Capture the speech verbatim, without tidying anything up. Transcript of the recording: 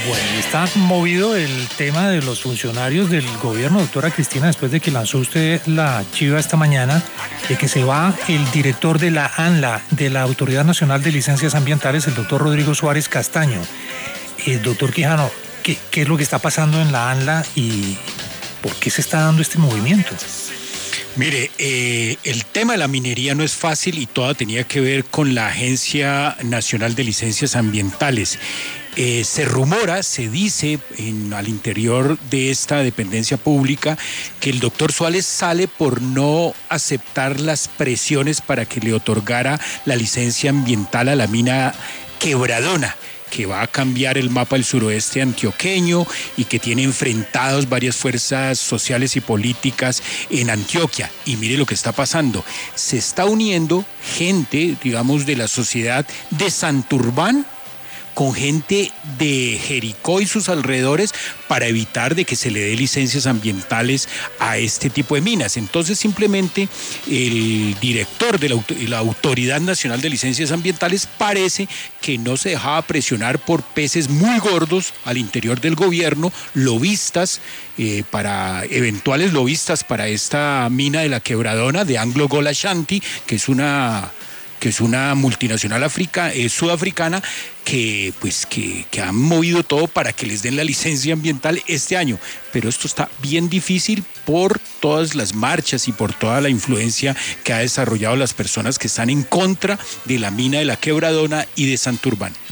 Bueno, y está movido el tema de los funcionarios del gobierno, doctora Cristina, después de que lanzó usted la chiva esta mañana, de que se va el director de la ANLA, de la Autoridad Nacional de Licencias Ambientales, el doctor Rodrigo Suárez Castaño. Eh, doctor Quijano, ¿qué, ¿qué es lo que está pasando en la ANLA y por qué se está dando este movimiento? Mire, eh, el tema de la minería no es fácil y todo tenía que ver con la Agencia Nacional de Licencias Ambientales. Eh, se rumora, se dice en, al interior de esta dependencia pública que el doctor Suárez sale por no aceptar las presiones para que le otorgara la licencia ambiental a la mina Quebradona, que va a cambiar el mapa del suroeste antioqueño y que tiene enfrentados varias fuerzas sociales y políticas en Antioquia. Y mire lo que está pasando. Se está uniendo gente, digamos, de la sociedad de Santurbán con gente de Jericó y sus alrededores para evitar de que se le dé licencias ambientales a este tipo de minas. Entonces simplemente el director de la, la Autoridad Nacional de Licencias Ambientales parece que no se dejaba presionar por peces muy gordos al interior del gobierno, lobistas, eh, para eventuales lobistas para esta mina de la Quebradona de Anglo Gold Ashanti, que es una... que es una multinacional africa, eh, sudafricana, que, pues, que, que han movido todo para que les den la licencia ambiental este año. Pero esto está bien difícil por todas las marchas y por toda la influencia que ha desarrollado las personas que están en contra de la mina de la Quebradona y de Santurbán.